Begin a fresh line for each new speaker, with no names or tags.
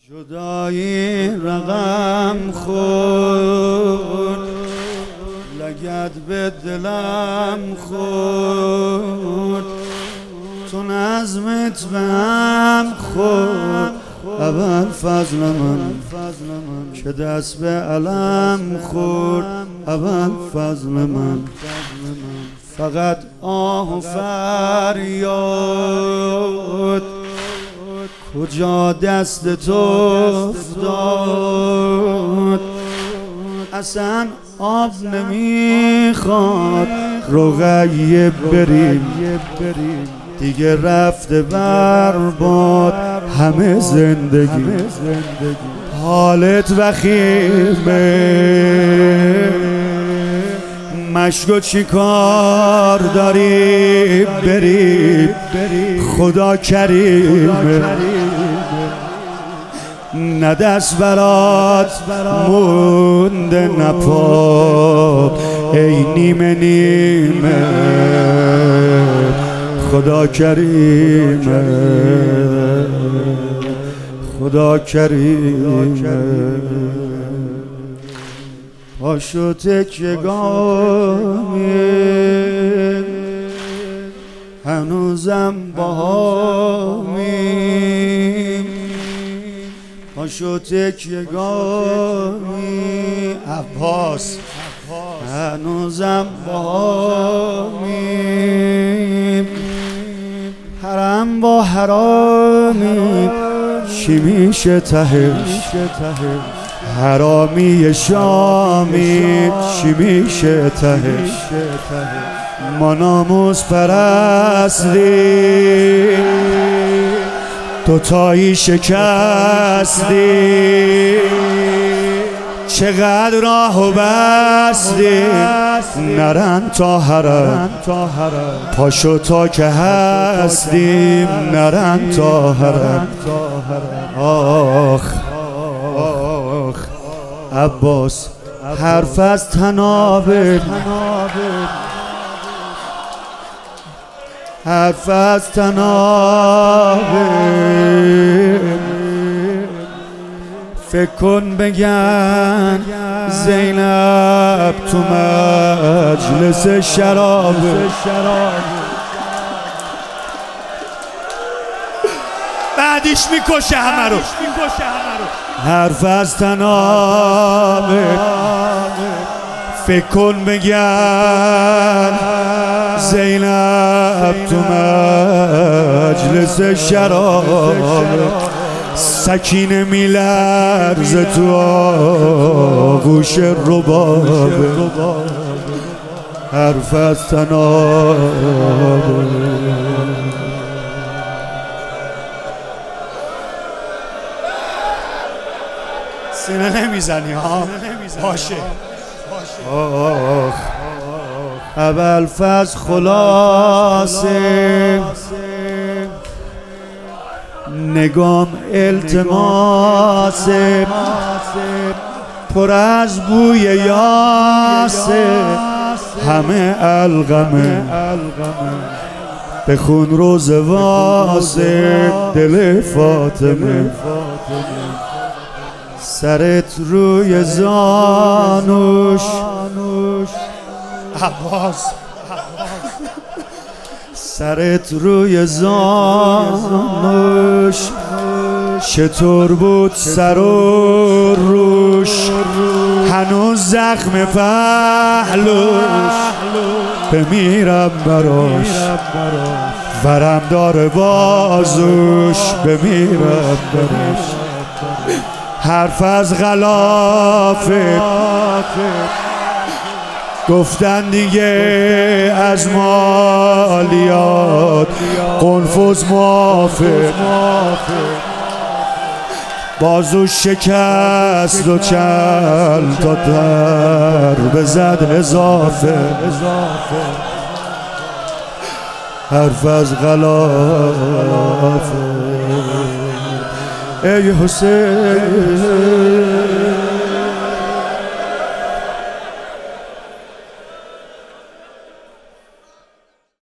جدایی رقم خورد، لگد به دلم خورد، تو نظمت به هم خورد. اول فضل من که دست به علم خورد، اول فضل من فقط آه و فریاد کجا دست تو افتاد. اصلا آب نمیخواد رقیه بریم، دیگه رفته برباد همه زندگی. حالت وخیمه، مشکو چی کار داری بری، خدا کریمه. نه دست برات مونده نپا، ای نیمه نیمه، خدا کریمه، خدا کریمه. پاشو تکیه‌گاهی هنوزم باهامیم، پاشو تکیه‌گاهی عباس هنوزم باهامیم. حرم با حرامی چی میشه تهش، حرامی شامی چی میشه تهش. ما ناموس پرستی دوتایی شکستی، چقدر راهو بستی نرن تا حرم. پاشو تا که هستیم نرن تا حرم. آخ عباس حرف از تنابه، حرف از تنابه. فکر کن بگن زینب تو مجلس شرابه، بعدیش میکشه همه رو. حرف از تنابه، فکر کن بگن زینب تو مجلس شرابه. سکینه میلرزه تو آغوش ربابه، حرف از تنابه. سینه نمیزنی ها؟ باشه. اول فضل خلاصه نگام التماسه، پر از بوی یاسه، همه القمه. بخون روز واسه دل فاطمه، سرت روی زانوش عباس، سرت روی زانوش. چطور بود سر و روش، هنوز زخم پهلوش. بمیرم براش ورم داره بازوش، بمیرم براش. حرف از غلافه گفتن دیگه از مالیات، قنفذ موافق. بازو شکست و چند تا ضربه زد اضافه، حرف از غلافه. ای حسین